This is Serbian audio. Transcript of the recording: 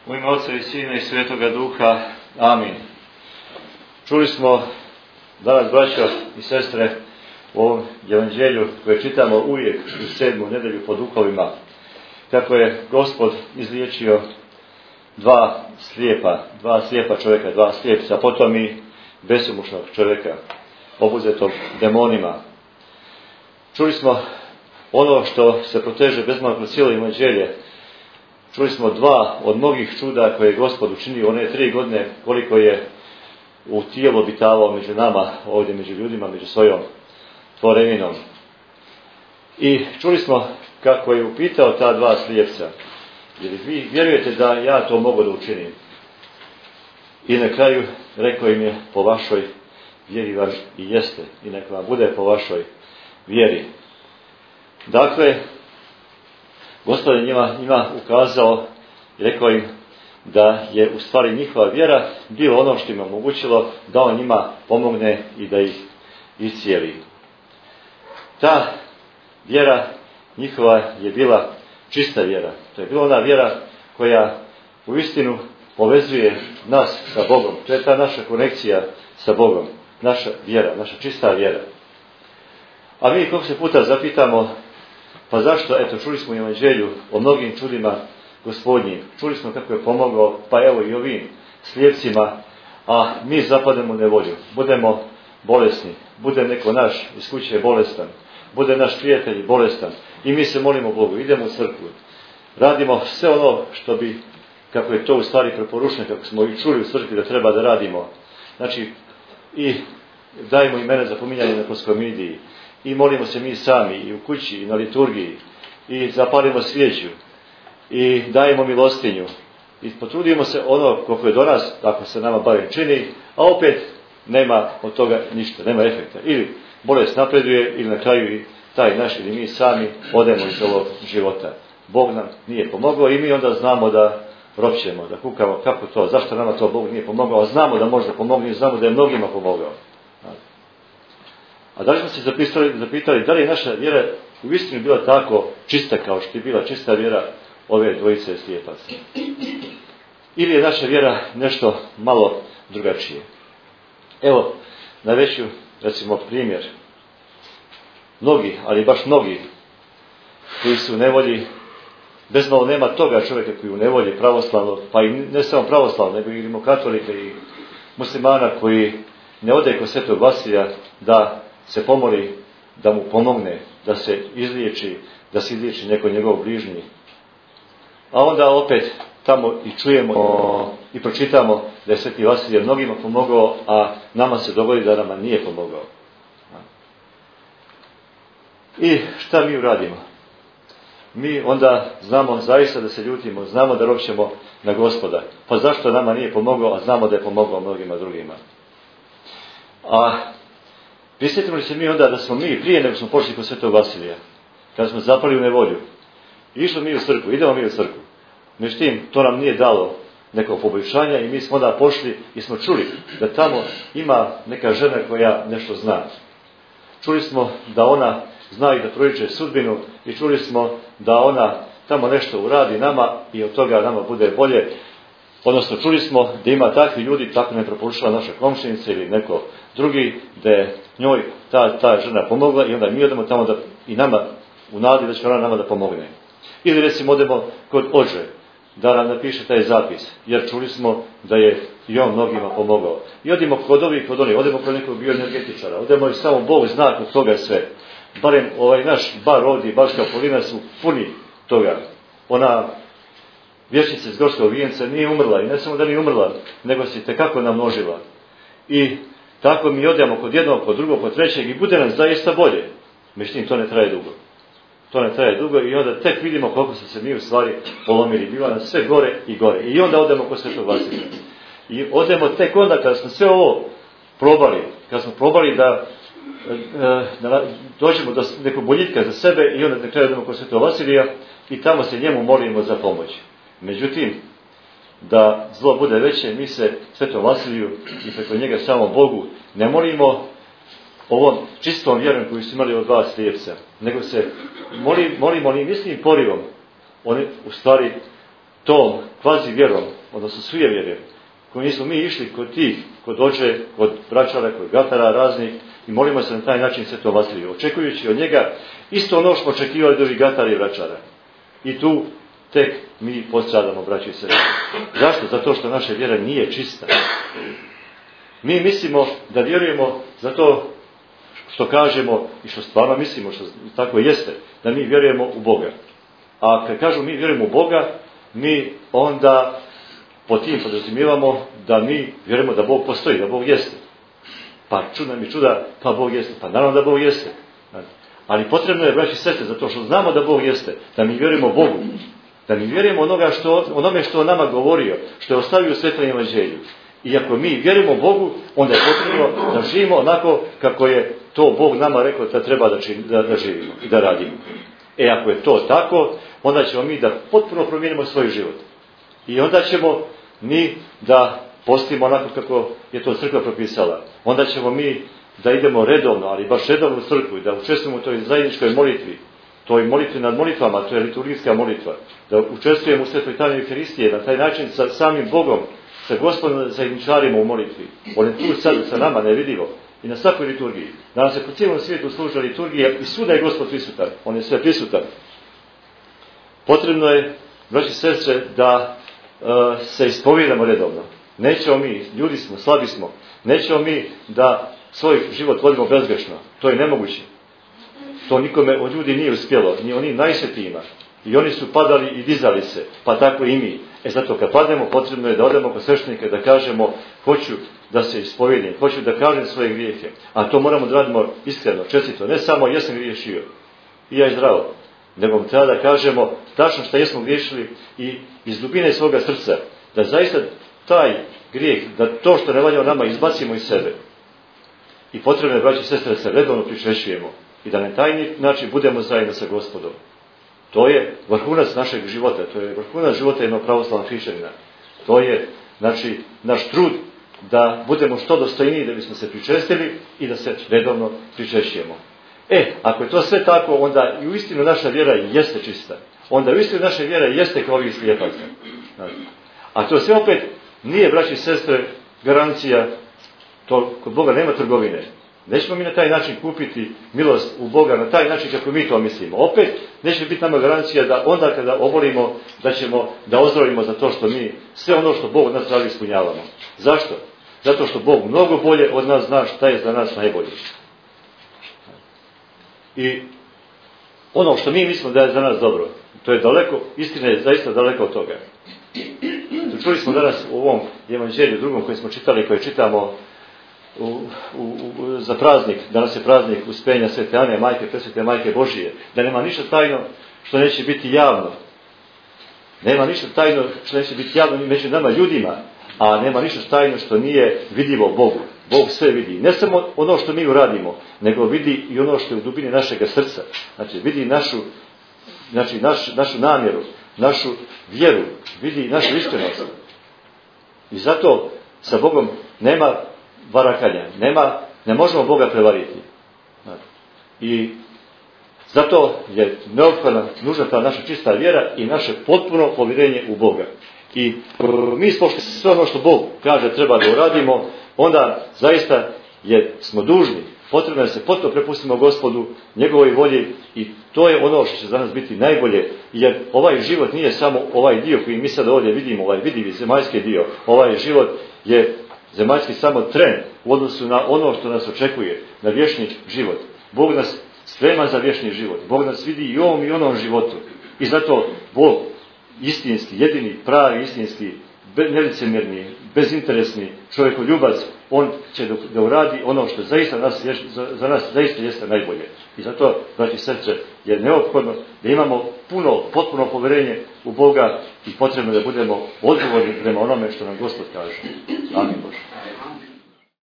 U ime Oca i Sina i Svetoga Duha. Amin. Čuli smo danas, braćo i sestre, u ovom evanđelju koje čitamo uvijek u 7. nedelju po duhovima, kako je Gospod izliječio dva slijepa čovjeka, dva slijepca, potom i besomušnog čovjeka, obuzetog demonima. Čuli smo ono što se proteže bezmalo kroz cijelo evanđelje. Čuli smo dva od mnogih čuda koje je Gospod učinio one 3 godine koliko je u tijelu obitavao među nama, ovdje među ljudima, među svojom tvorevinom. I čuli smo kako je upitao ta dva slijepca: jer vi vjerujete da ja to mogu da učinim? I na kraju rekao im je: po vašoj vjeri vam i jeste, i neka vam bude po vašoj vjeri. Dakle, Gospod je njima ukazao i rekao im da je u stvari njihova vjera bilo ono što im omogućilo da on njima pomogne i da ih iscijeli. Ta vjera njihova je bila čista vjera. To je bila ona vjera koja uistinu povezuje nas sa Bogom. To je ta naša konekcija sa Bogom. Naša vjera, naša čista vjera. A mi koliko se puta zapitamo: pa zašto, eto, čuli smo u evanđelju o mnogim čudima Gospodnjim, čuli smo kako je pomogao, pa evo i ovim slijepcima, a mi zapademo u nevolju, budemo bolesni, bude neko naš iz kuće bolestan, bude naš prijatelj bolestan i mi se molimo Bogu, idemo u crkvu, radimo sve ono što bi, kako je to u stvari preporučeno, kako smo i čuli u crkvi da treba da radimo. Znači, i dajemo imena za pominjanje na poskomidiji, i molimo se mi sami, i u kući, i na liturgiji, i zapalimo svijeću, i dajemo milostinju, i potrudimo se ono koliko je do nas, tako se nama barem čini, a opet nema od toga ništa, nema efekta. Ili bolest napreduje, ili na kraju i taj naš, ili mi sami odemo iz ovog života. Bog nam nije pomogao i mi onda znamo da ropćemo, da kukamo kako to, zašto nama to Bog nije pomogao, a znamo da može pomogne i znamo da je mnogima pomogao. A da li smo se zapitali da li je naša vjera u istinu bila tako čista kao što je bila čista vjera ove dvojice slijepaca? Ili je naša vjera nešto malo drugačije? Evo, navešću recimo primjer. Mnogi, ali baš mnogi, koji su u nevolji, bezmalo nema toga čovjeka koji je u nevolji pravoslavno, pa i ne samo pravoslavno, nego i rimokatolika i muslimana koji ne ode kod Svetog Vasilija da se pomoli, da mu pomogne, da se izliječi neko njegov bližnji. A onda opet tamo i čujemo i pročitamo da je Sveti Vasilije mnogima pomogao, a nama se dogodi da nama nije pomogao. I šta mi uradimo? Mi onda znamo zaista da se ljutimo, znamo da ropćemo na Gospoda. Pa zašto nama nije pomogao, a znamo da je pomogao mnogima drugima? A prisjetimo li se mi onda da smo mi, prije nego smo pošli kod Svetog Vasilija, kada smo zapali u nevolju, išli mi u crkvu, idemo mi u crkvu. Međutim, to nam nije dalo neko poboljšanja i mi smo onda pošli i smo čuli da tamo ima neka žena koja nešto zna. Čuli smo da ona zna i da proriče sudbinu i čuli smo da ona tamo nešto uradi nama i od toga nama bude bolje. Odnosno, čuli smo da ima takvi ljudi, tako ne preporučila naša komšinica ili neko drugi, da je njoj ta žena pomogla i onda mi odemo tamo da i nama, u nadi da će ona nama da pomogne. Ili recimo odemo kod Ođe, da nam napiše taj zapis, jer čuli smo da je i on mnogima pomogao. I odemo kod ovih, odemo kod nekog bioenergetičara, odemo i samo Bog zna kod toga sve. Barem naš bar ovdje, Baška okolina su puni toga. Ona vječnica iz Gorskog vijenca nije umrla i ne samo da nije umrla, nego se tekako namnožila. I tako mi odemo kod jednog, kod drugog, kod trećeg i bude nam zaista bolje. Međutim, to ne traje dugo. To ne traje dugo i onda tek vidimo koliko se mi u stvari polomili. Biva nam sve gore i gore. I onda odemo kod Svetog Vasilija. I odemo tek onda kada smo sve ovo probali, kada smo probali da dođemo do nekog boljitka za sebe i onda na kraju odemo kod Svetog Vasilija i tamo se njemu molimo za pomoć. Međutim, da zlo bude veće, mi se Svetom Vasiliju i preko njega samo Bogu ne molimo ovom čistom vjerom koju su imali od dva slijepca, nego se molimo onim istim porivom, oni u stvari tom kvazi vjerom odnosno sujevjere, koji nismo mi išli kod tih, kod oče, kod braćara, kod gatara raznih i molimo se na taj način Svetom Vasiliju, očekujući od njega isto ono što očekivali od ovih gatara i braćara. I tu tek mi postradamo, braći i sestre. Zašto? Zato što naša vjera nije čista. Mi mislimo da vjerujemo zato što kažemo i što stvarno mislimo, što tako jeste, da mi vjerujemo u Boga. A kad kažu mi vjerujemo u Boga, mi onda po tim podrazumijevamo da mi vjerujemo da Bog postoji, da Bog jeste. Pa čudna mi čuda, pa Bog jeste. Pa naravno da Bog jeste. Ali potrebno je, braći i sestre, zato što znamo da Bog jeste, da mi vjerujemo Bogu. Da mi vjerujemo onome što on nama govorio, što je ostavio u Svetom Evanđelju. I ako mi vjerujemo Bogu, onda je potrebno da živimo onako kako je to Bog nama rekao da treba da živimo i da radimo. Ako je to tako, onda ćemo mi da potpuno promijenimo svoj život. I onda ćemo mi da postimo onako kako je to crkva propisala. Onda ćemo mi da idemo redovno, ali baš redovno u crkvu i da učestvujemo u toj zajedničkoj molitvi, toj molitvi nad molitvama, to je liturgijska molitva, da učestvujemo u svetoj tajni Euharistije, na taj način sa samim Bogom, sa Gospodom zajedničarimo u molitvi. On je tu sad sa nama nevidljivo i na svakoj liturgiji. Danas se po cijelom svijetu služa liturgija i svuda je Gospod prisutan. On je sve prisutan. Potrebno je, braći i sestre, da se ispovijedamo redovno. Nećemo mi, ljudi smo, slabi smo, nećemo mi da svoj život vodimo bezgrešno. To je nemoguće. To nikome od ljudi nije uspjelo, ni oni najsvetijima. I oni su padali i dizali se, pa tako i mi. Zato kad padnemo, potrebno je da odemo kod sveštenika da kažemo hoću da se ispovijedim, hoću da kažem svoje grijehe. A to moramo da radimo iskreno, čestito. Ne samo jesam griješio i ja je zdravo. Nego treba da kažemo tačno što jesmo griješili i iz dubine svoga srca. Da zaista taj grijeh, da to što ne valja o nama izbacimo iz sebe. I potrebno je, braći i sestre, da se redovno pričešćujemo. I da na taj način budemo zajedno sa Gospodom. To je vrhunac našeg života, to je vrhunac života jednog pravoslavnog hrišćanina. To je, znači, naš trud da budemo što dostojniji, da bismo se pričestili i da se redovno pričešćujemo. Ako je to sve tako, onda i uistinu naša vjera jeste čista. Onda uistinu naša vjera jeste kao ovih slijepaca. A to sve opet nije, braći i sestre, garancija, to kod Boga nema trgovine. Nećemo mi na taj način kupiti milost u Boga, na taj način kako mi to mislimo. Opet, neće biti nama garancija da onda kada obolimo, da ćemo da ozdravimo za to što mi sve ono što Bog od nas radi ispunjavamo. Zašto? Zato što Bog mnogo bolje od nas zna šta je za nas najbolje. I ono što mi mislimo da je za nas dobro, to je daleko, istina je zaista daleko od toga. Čuli smo danas u ovom evanđelju drugom koji smo čitali, koji čitamo za praznik, danas je praznik Uspenja Svete Ane, majke, presvete majke Božije, da nema ništa tajno što neće biti javno. Nema ništa tajno što neće biti javno među nama ljudima, a nema ništa tajno što nije vidljivo Bogu. Bog sve vidi. Ne samo ono što mi uradimo, nego vidi i ono što je u dubini našega srca. Znači, vidi našu namjeru, našu vjeru, vidi našu iskrenost. I zato sa Bogom nema varakanja, ne možemo Boga prevariti. I zato je neophodna, nužna ta naša čista vjera i naše potpuno povjerenje u Boga. I mi spošli sve ono što Bog kaže treba da uradimo, onda zaista smo dužni, potrebno je se potpuno prepustimo Gospodu, njegovoj volji i to je ono što će za nas biti najbolje, jer ovaj život nije samo ovaj dio koji mi sad ovdje vidimo, ovaj vidivi zemaljski dio, ovaj život je zemaljski samo tren u odnosu na ono što nas očekuje, na vječni život. Bog nas sprema za vječni život, Bog nas vidi i ovom i onom životu i zato Bog istinski, jedini, pravi, istinski, nelicemjerni, bezinteresni čovjekoljubac, on će da uradi ono što zaista za nas zaista jeste najbolje. I zato, braći i sestre, je neophodno da imamo potpuno povjerenje u Boga i potrebno da budemo odgovorni prema onome što nam Gospod kaže. Amin Bože.